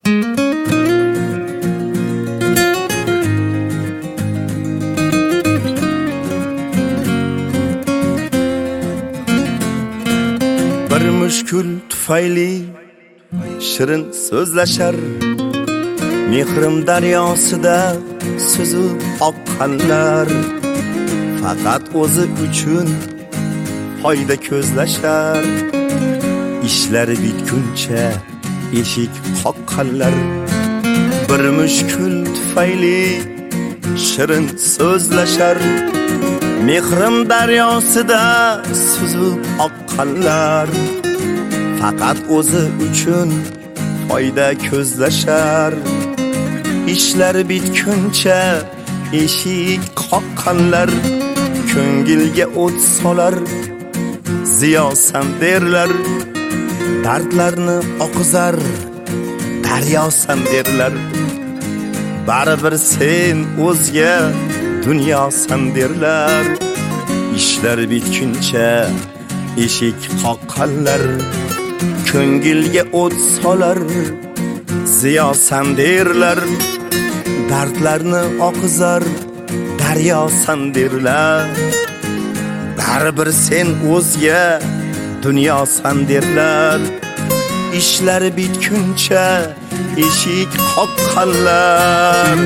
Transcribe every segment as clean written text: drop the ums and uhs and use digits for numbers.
Bir mushkul tufayli shirin so'zlashar, mehrim daryosida suzib oqqanlar faqat o'zi uchun foyda ko'zlashar. Ishlari bitguncha eshik qoqqanlar. Bir mushkul tufayli shirin so'zlashar, mehrim daryosida suzib oqqanlar faqat o'zi uchun foyda ko'zlashar. Ishlari bitguncha eshik qoqqanlar, ko'ngilga o't solar, ziyosan derlar. Dardlarni oqizar, daryosan derlar. Baribir sen o'zga dunyosan derlar. Ishlar bitguncha eshik qoqqanlar, ko'ngilga o't solar, ziyosan derlar. Dardlarni oqizar, daryosan derlar. Baribir sen o'zga dunyosan derlar. Ishlar bitguncha eshik qoqqanlar.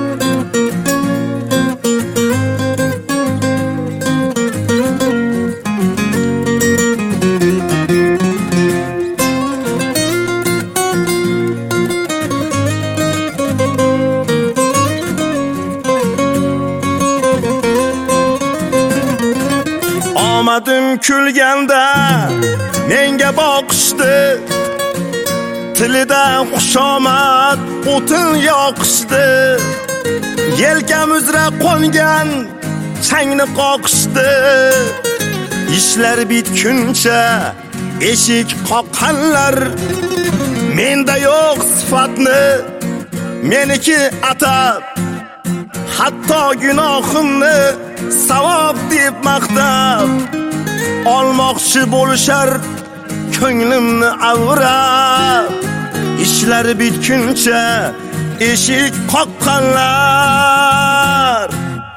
Omadim kulganda menga boqishdi, tilida xushomad o'tin yoqishdi. Yelkam uzra qo'ngan changni qoqishdi. Ishlar bitguncha eshik qoqqanlar. Menda yo'q sifatni meniki atab, hatto gunohimni savob deb maqtab olmoqchi bo'lishar ko'nglimni avrab. Ishlar bitguncha eshik qoqqanlar.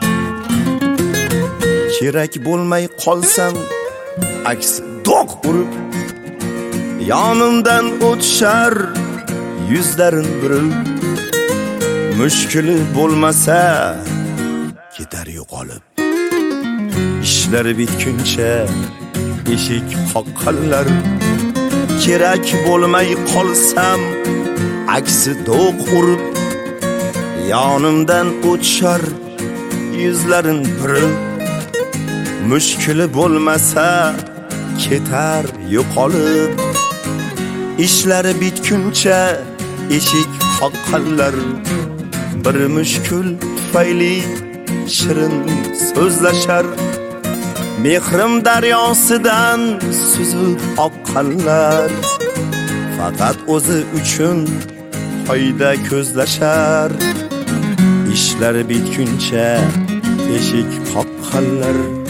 Kerak bo'lmay qolsam aks do'q urib, yonimdan o'tishar yuzlarin burib. Mushkuli bo'lmasa ketar yo'qolib. Ishlar bitguncha eshik qoqqanlar. Kerak bo'lmay qolsam aksi do'q urib, yonimdan o'tishar yuzlarin burib. Mushkuli bo'lmasa ketar yo'qolib. Ishlar bitguncha eshik qoqqanlar. Bir mushkul tufayli shirin so'zlashar, mehrim daryosidan suzib oqqanlar faqat o'zi uchun foyda ko'zlashar. Ishlar bitguncha eshik qoqqanlar.